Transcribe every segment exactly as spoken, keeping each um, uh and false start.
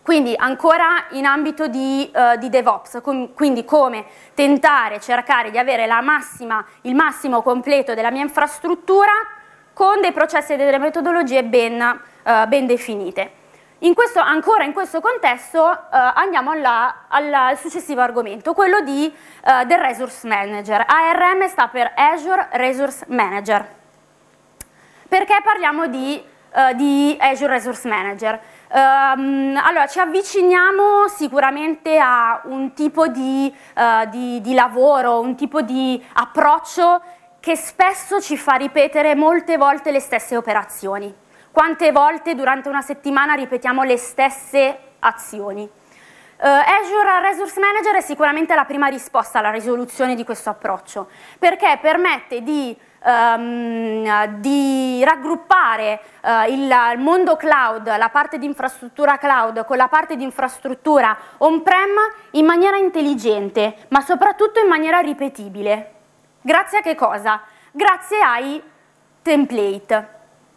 Quindi ancora in ambito di, uh, di DevOps, com- quindi come tentare, cercare di avere la massima, il massimo completo della mia infrastruttura con dei processi e delle metodologie ben, uh, ben definite. In questo, ancora in questo contesto uh, andiamo alla, alla, al successivo argomento, quello di, uh, del Resource Manager. A R M sta per Azure Resource Manager. Perché parliamo di, uh, di Azure Resource Manager? Um, allora, ci avviciniamo sicuramente a un tipo di, uh, di, di lavoro, un tipo di approccio che spesso ci fa ripetere molte volte le stesse operazioni. Quante volte durante una settimana ripetiamo le stesse azioni? Uh, Azure Resource Manager è sicuramente la prima risposta alla risoluzione di questo approccio, perché permette di Um, di raggruppare uh, il, il mondo cloud, la parte di infrastruttura cloud con la parte di infrastruttura on-prem in maniera intelligente, ma soprattutto in maniera ripetibile. Grazie a che cosa? Grazie ai template.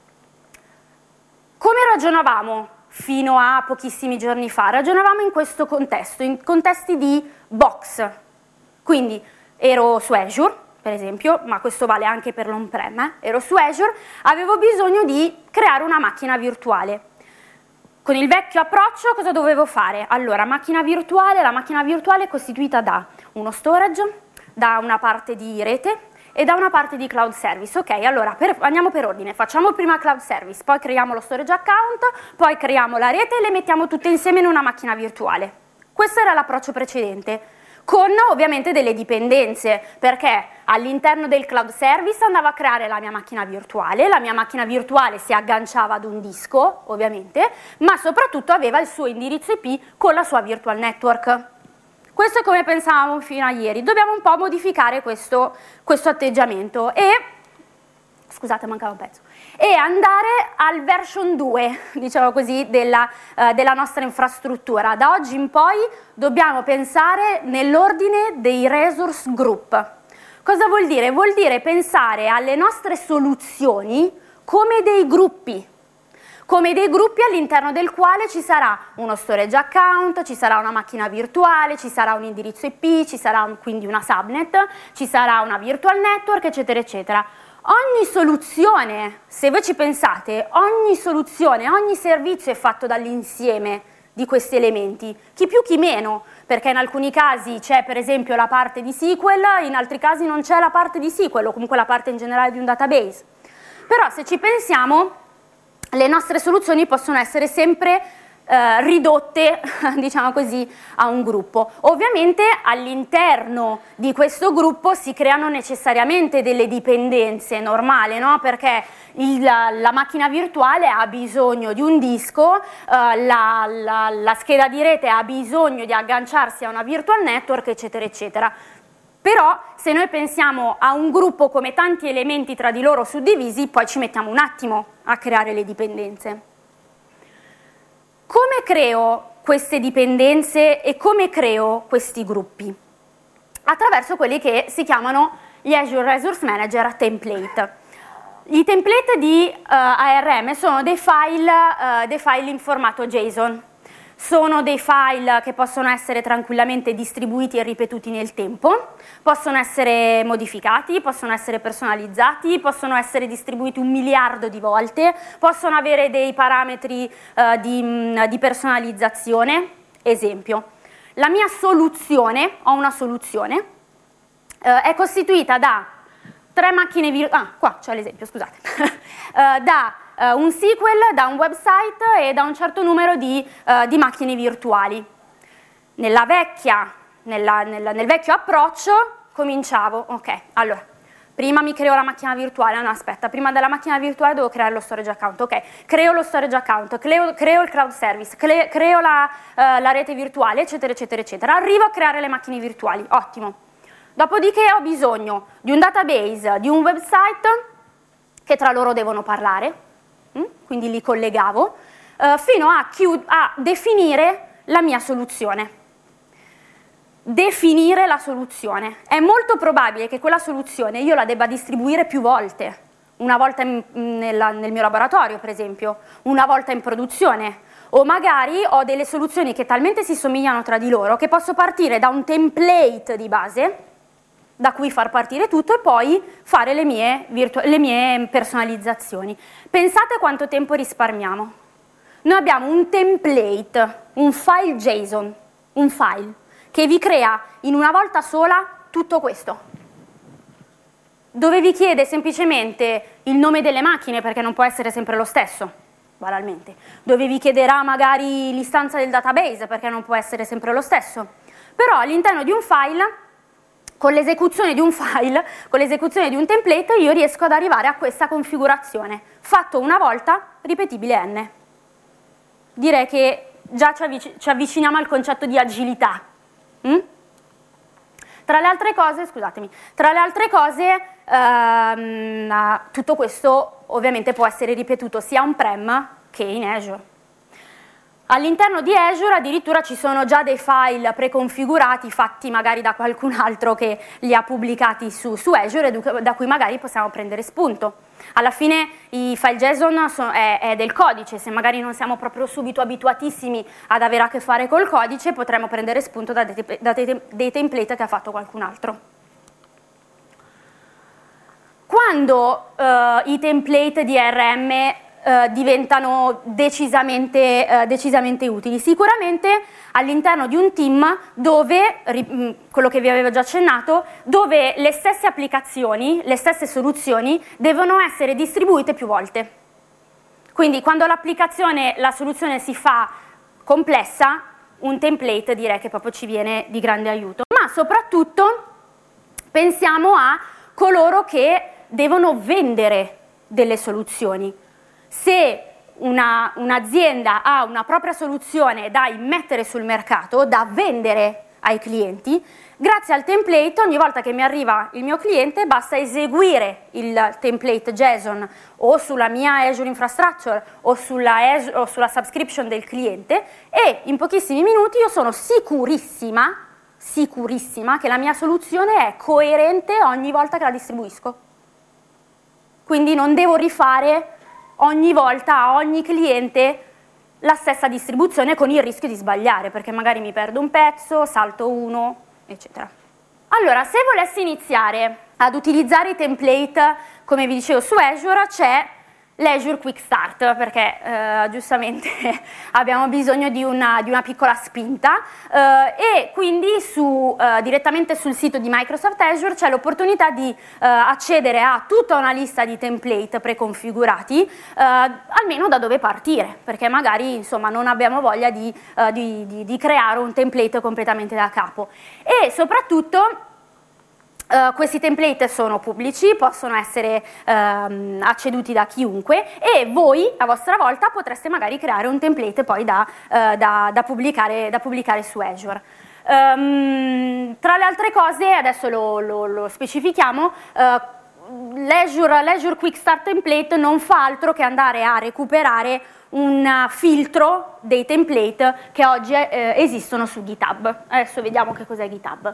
Come ragionavamo fino a pochissimi giorni fa? Ragionavamo in questo contesto, in contesti di box. Quindi ero su Azure, per esempio, ma questo vale anche per l'on-prem, eh? ero su Azure, avevo bisogno di creare una macchina virtuale. Con il vecchio approccio cosa dovevo fare? Allora, macchina virtuale, la macchina virtuale è costituita da uno storage, da una parte di rete e da una parte di cloud service. Ok, allora per, andiamo per ordine, facciamo prima cloud service, poi creiamo lo storage account, poi creiamo la rete e le mettiamo tutte insieme in una macchina virtuale. Questo era l'approccio precedente, con ovviamente delle dipendenze, perché all'interno del cloud service andavo a creare la mia macchina virtuale, la mia macchina virtuale si agganciava ad un disco, ovviamente, ma soprattutto aveva il suo indirizzo I P con la sua virtual network. Questo è come pensavamo fino a ieri, dobbiamo un po' modificare questo, questo atteggiamento e, scusate mancava un pezzo, e andare al version due, diciamo così, della, uh, della nostra infrastruttura. Da oggi in poi dobbiamo pensare nell'ordine dei resource group. Cosa vuol dire? Vuol dire pensare alle nostre soluzioni come dei gruppi, come dei gruppi all'interno del quale ci sarà uno storage account, ci sarà una macchina virtuale, ci sarà un indirizzo I P, ci sarà un, quindi una subnet, ci sarà una virtual network, eccetera, eccetera. Ogni soluzione, se voi ci pensate, ogni soluzione, ogni servizio è fatto dall'insieme di questi elementi, chi più chi meno, perché in alcuni casi c'è per esempio la parte di S Q L, in altri casi non c'è la parte di S Q L o comunque la parte in generale di un database. Però se ci pensiamo, le nostre soluzioni possono essere sempre eh, ridotte, diciamo così, a un gruppo. Ovviamente all'interno di questo gruppo si creano necessariamente delle dipendenze, normale, no? Perché il, la, la macchina virtuale ha bisogno di un disco, eh, la, la, la scheda di rete ha bisogno di agganciarsi a una virtual network, eccetera, eccetera. Però se noi pensiamo a un gruppo come tanti elementi tra di loro suddivisi, poi ci mettiamo un attimo a creare le dipendenze. Come creo queste dipendenze e come creo questi gruppi? Attraverso quelli che si chiamano gli Azure Resource Manager template. I template di uh, A R M sono dei file, uh, dei file in formato JSON. Sono dei file che possono essere tranquillamente distribuiti e ripetuti nel tempo, possono essere modificati, possono essere personalizzati, possono essere distribuiti un miliardo di volte, possono avere dei parametri uh, di, di personalizzazione. Esempio, la mia soluzione, ho una soluzione, uh, è costituita da tre macchine virtuali, ah qua c'è l'esempio, scusate, uh, da Uh, un S Q L, da un website e da un certo numero di, uh, di macchine virtuali. Nella vecchia, nella, nella, nel vecchio approccio cominciavo, ok, allora, prima mi creo la macchina virtuale, no aspetta, prima della macchina virtuale devo creare lo storage account, ok, creo lo storage account, creo, creo il cloud service, cre, creo la, uh, la rete virtuale, eccetera, eccetera, eccetera, arrivo a creare le macchine virtuali, ottimo. Dopodiché ho bisogno di un database, di un website che tra loro devono parlare, quindi li collegavo, eh, fino a, a definire la mia soluzione. Definire la soluzione. È molto probabile che quella soluzione io la debba distribuire più volte, una volta in, nella, nel mio laboratorio, per esempio, una volta in produzione, o magari ho delle soluzioni che talmente si somigliano tra di loro che posso partire da un template di base da cui far partire tutto e poi fare le mie, le mie personalizzazioni. Pensate quanto tempo risparmiamo. Noi abbiamo un template, un file JSON, un file che vi crea in una volta sola tutto questo, dove vi chiede semplicemente il nome delle macchine, perché non può essere sempre lo stesso, banalmente, dove vi chiederà magari l'istanza del database, perché non può essere sempre lo stesso, però all'interno di un file, con l'esecuzione di un file, con l'esecuzione di un template, io riesco ad arrivare a questa configurazione, fatto una volta, ripetibile n. Direi che già ci, avvic- ci avviciniamo al concetto di agilità. Mm? Tra le altre cose, scusatemi, tra le altre cose, ehm, tutto questo ovviamente può essere ripetuto sia on-prem che in Azure. All'interno di Azure addirittura ci sono già dei file preconfigurati fatti magari da qualcun altro che li ha pubblicati su, su Azure e da cui magari possiamo prendere spunto. Alla fine i file JSON sono, è, è del codice, se magari non siamo proprio subito abituatissimi ad avere a che fare col codice potremmo prendere spunto da dei, da dei, dei template che ha fatto qualcun altro. Quando eh, i template di A R M Uh, diventano decisamente, uh, decisamente utili. Sicuramente all'interno di un team dove, ri, quello che vi avevo già accennato, dove le stesse applicazioni, le stesse soluzioni devono essere distribuite più volte. Quindi quando l'applicazione, la soluzione si fa complessa, un template direi che proprio ci viene di grande aiuto. Ma soprattutto pensiamo a coloro che devono vendere delle soluzioni. Se una, un'azienda ha una propria soluzione da immettere sul mercato, da vendere ai clienti, grazie al template ogni volta che mi arriva il mio cliente basta eseguire il template JSON o sulla mia Azure Infrastructure o sulla, Azure, o sulla subscription del cliente e in pochissimi minuti io sono sicurissima, sicurissima che la mia soluzione è coerente ogni volta che la distribuisco. Quindi non devo rifare ogni volta a ogni cliente la stessa distribuzione con il rischio di sbagliare, perché magari mi perdo un pezzo, salto uno, eccetera. Allora, se volessi iniziare ad utilizzare i template, come vi dicevo su Azure, c'è l'Azure Quick Start, perché eh, giustamente abbiamo bisogno di una, di una piccola spinta eh, e quindi su, eh, direttamente sul sito di Microsoft Azure c'è l'opportunità di eh, accedere a tutta una lista di template preconfigurati, eh, almeno da dove partire, perché magari insomma non abbiamo voglia di, eh, di, di, di creare un template completamente da capo. E soprattutto Uh, questi template sono pubblici, possono essere uh, acceduti da chiunque e voi a vostra volta potreste magari creare un template poi da, uh, da, da, pubblicare, da pubblicare su Azure. Um, tra le altre cose, adesso lo, lo, lo specifichiamo, uh, l'Azure, l'Azure Quick Start Template non fa altro che andare a recuperare un filtro dei template che oggi eh, esistono su GitHub. Adesso vediamo che cos'è GitHub.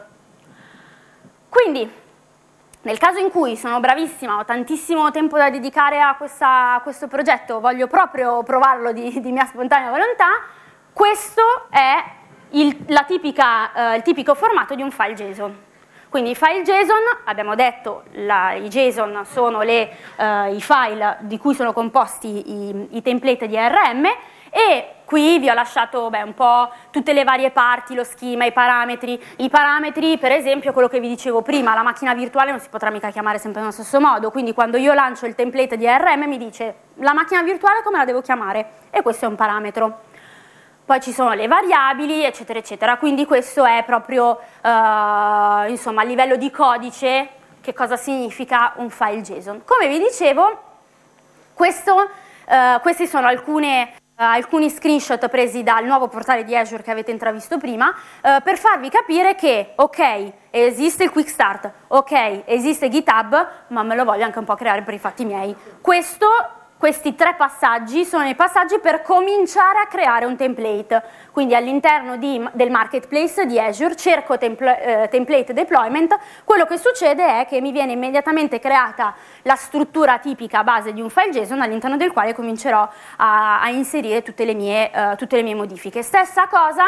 Quindi, nel caso in cui sono bravissima, ho tantissimo tempo da dedicare a, questa, a questo progetto, voglio proprio provarlo di, di mia spontanea volontà, questo è il, la tipica, eh, il tipico formato di un file JSON. Quindi i file JSON, abbiamo detto, la, i JSON sono le, eh, i file di cui sono composti i, i template di A R M e qui vi ho lasciato beh, un po' tutte le varie parti, lo schema, i parametri. I parametri, per esempio, quello che vi dicevo prima, la macchina virtuale non si potrà mica chiamare sempre nello stesso modo, quindi quando io lancio il template di A R M mi dice la macchina virtuale come la devo chiamare? E questo è un parametro. Poi ci sono le variabili, eccetera, eccetera, quindi questo è proprio, eh, insomma, a livello di codice, che cosa significa un file JSON. Come vi dicevo, questo, eh, questi sono alcune... Uh, alcuni screenshot presi dal nuovo portale di Azure che avete intravisto prima, uh, per farvi capire che, ok, esiste il Quick Start, ok, esiste GitHub, ma me lo voglio anche un po' creare per i fatti miei. Questo questi tre passaggi sono i passaggi per cominciare a creare un template. Quindi all'interno del marketplace di Azure cerco templ- eh, template deployment, quello che succede è che mi viene immediatamente creata la struttura tipica a base di un file JSON all'interno del quale comincerò a, a inserire tutte le, mie, uh, tutte le mie modifiche. Stessa cosa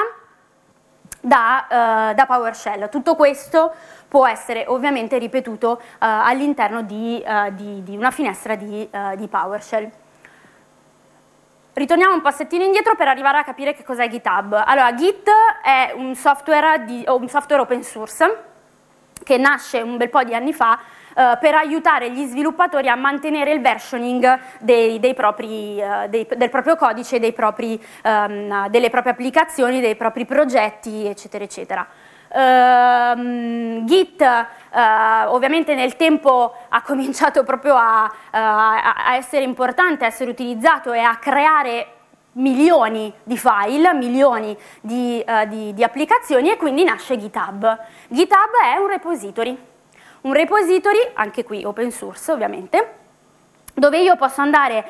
da, uh, da PowerShell. Tutto questo può essere ovviamente ripetuto uh, all'interno di, uh, di, di una finestra di, uh, di PowerShell. Ritorniamo un passettino indietro per arrivare a capire che cos'è GitHub. Allora, Git è un software, di, un software open source che nasce un bel po' di anni fa uh, per aiutare gli sviluppatori a mantenere il versioning dei, dei propri, uh, dei, del proprio codice, dei propri, um, delle proprie applicazioni, dei propri progetti, eccetera, eccetera. Uh, Git uh, ovviamente nel tempo ha cominciato proprio a, uh, a essere importante, a essere utilizzato e a creare milioni di file, milioni di, uh, di, di applicazioni, e quindi nasce GitHub. GitHub è un repository, un repository anche qui open source ovviamente, dove io posso andare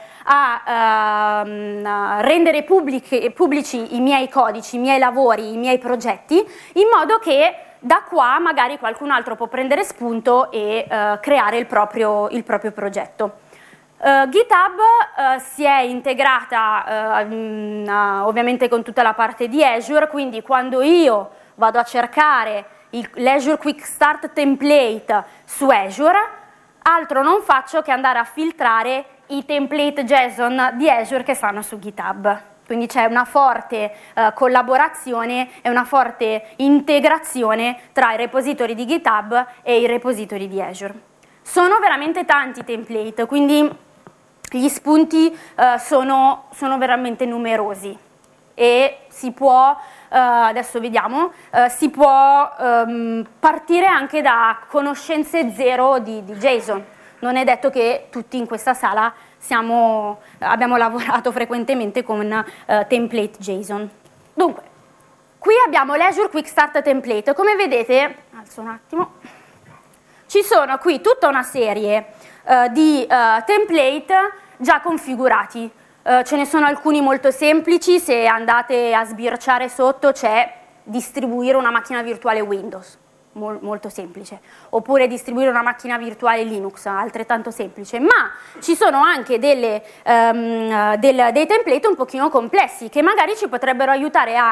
a uh, rendere pubblici, pubblici i miei codici, i miei lavori, i miei progetti, in modo che da qua magari qualcun altro può prendere spunto e uh, creare il proprio, il proprio progetto. Uh, GitHub uh, si è integrata uh, mh, uh, ovviamente con tutta la parte di Azure, quindi quando io vado a cercare l'Azure Quick Start Template su Azure, altro non faccio che andare a filtrare i template JSON di Azure che stanno su GitHub. Quindi c'è una forte uh, collaborazione e una forte integrazione tra i repository di GitHub e i repository di Azure. Sono veramente tanti template, quindi gli spunti uh, sono, sono veramente numerosi e si può, uh, adesso vediamo, uh, si può um, partire anche da conoscenze zero di, di JSON. Non è detto che tutti in questa sala siamo, abbiamo lavorato frequentemente con uh, template JSON. Dunque, qui abbiamo l'Azure Quick Start Template. Come vedete, alzo un attimo, ci sono qui tutta una serie uh, di uh, template già configurati. Uh, ce ne sono alcuni molto semplici, se andate a sbirciare sotto c'è distribuire una macchina virtuale Windows, mol, molto semplice, oppure distribuire una macchina virtuale Linux, altrettanto semplice, ma ci sono anche delle, um, del, dei template un pochino complessi che magari ci potrebbero aiutare a,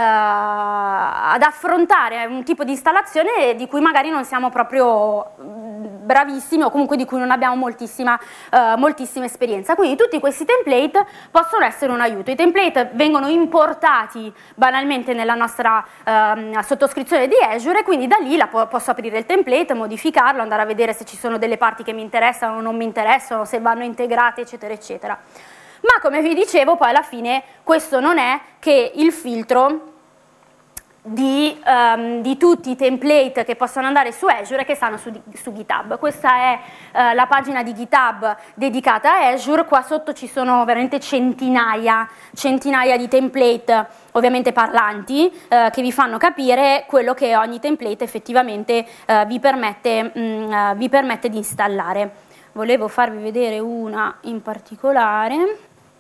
uh, ad affrontare un tipo di installazione di cui magari non siamo proprio bravissimi o comunque di cui non abbiamo moltissima, uh, moltissima esperienza. Quindi tutti questi template possono essere un aiuto. I template vengono importati banalmente nella nostra uh, sottoscrizione di Azure, e quindi da lì la po- posso aprire il template, modificarlo, andare a vedere se ci sono delle parti che mi interessano o non mi interessano, se vanno integrate, eccetera, eccetera. Ma come vi dicevo, poi alla fine questo non è che il filtro Di, um, di tutti i template che possono andare su Azure e che stanno su, su GitHub. Questa è uh, la pagina di GitHub dedicata a Azure. Qua sotto ci sono veramente centinaia, centinaia di template, ovviamente parlanti, uh, che vi fanno capire quello che ogni template effettivamente uh, vi permette, mh, uh, vi permette di installare. Volevo farvi vedere una in particolare.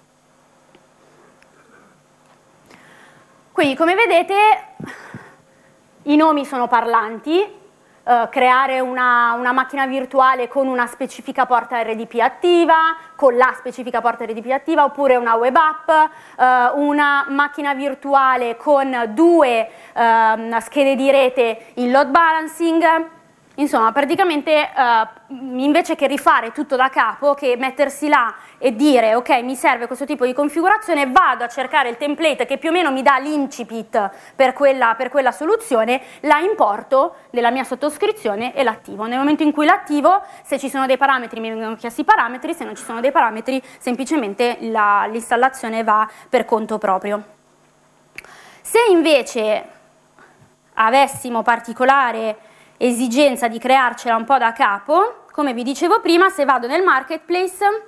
Quindi, come vedete, i nomi sono parlanti, eh, creare una, una macchina virtuale con una specifica porta R D P attiva, con la specifica porta R D P attiva, oppure una web app, eh, una macchina virtuale con due eh, schede di rete in load balancing. Insomma, praticamente eh, invece che rifare tutto da capo, che mettersi là e dire ok, mi serve questo tipo di configurazione, vado a cercare il template che più o meno mi dà l'incipit per quella, per quella soluzione, la importo nella mia sottoscrizione e l'attivo. Nel momento in cui l'attivo, se ci sono dei parametri mi vengono chiesti i parametri, se non ci sono dei parametri semplicemente la, l'installazione va per conto proprio. Se invece avessimo particolare esigenza di crearcela un po' da capo, come vi dicevo prima, se vado nel marketplace,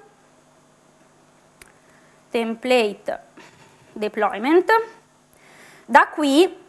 template deployment, da qui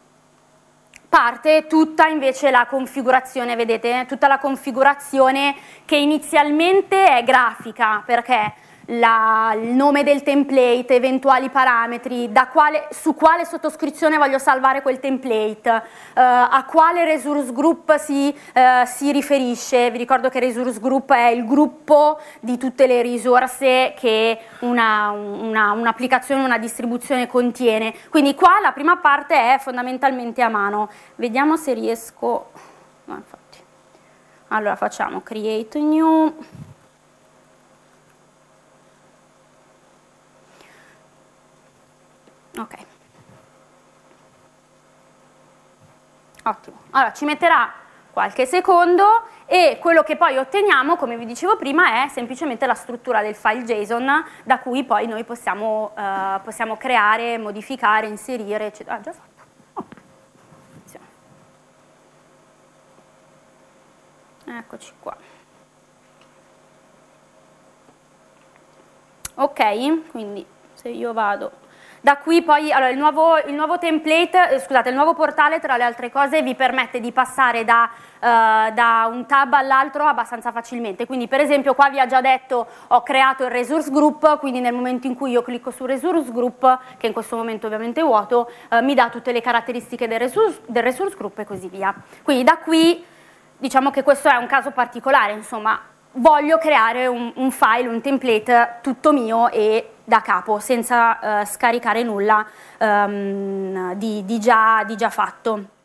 parte tutta invece la configurazione, vedete, tutta la configurazione che inizialmente è grafica, perché la, il nome del template, eventuali parametri, da quale, su quale sottoscrizione voglio salvare quel template, eh, a quale resource group si, eh, si riferisce. Vi ricordo che resource group è il gruppo di tutte le risorse che una, una, un'applicazione, una distribuzione contiene. Quindi qua la prima parte è fondamentalmente a mano. Vediamo se riesco... No, infatti. Allora facciamo create new... Ok, ottimo. Allora ci metterà qualche secondo e quello che poi otteniamo, come vi dicevo prima, è semplicemente la struttura del file JSON da cui poi noi possiamo, eh, possiamo creare, modificare, inserire, eccetera. Ah, già fatto. Oh. Eccoci qua. Ok, quindi se io vado... Da qui poi, allora, il nuovo, il nuovo template, eh, scusate, il nuovo portale tra le altre cose vi permette di passare da, uh, da un tab all'altro abbastanza facilmente, quindi per esempio qua vi ha già detto ho creato il resource group, quindi nel momento in cui io clicco sul resource group, che in questo momento ovviamente è vuoto, uh, mi dà tutte le caratteristiche del resource, del resource group e così via. Quindi da qui diciamo che questo è un caso particolare, insomma, voglio creare un, un file, un template tutto mio e da capo, senza uh, scaricare nulla um, di, di, già, di già fatto.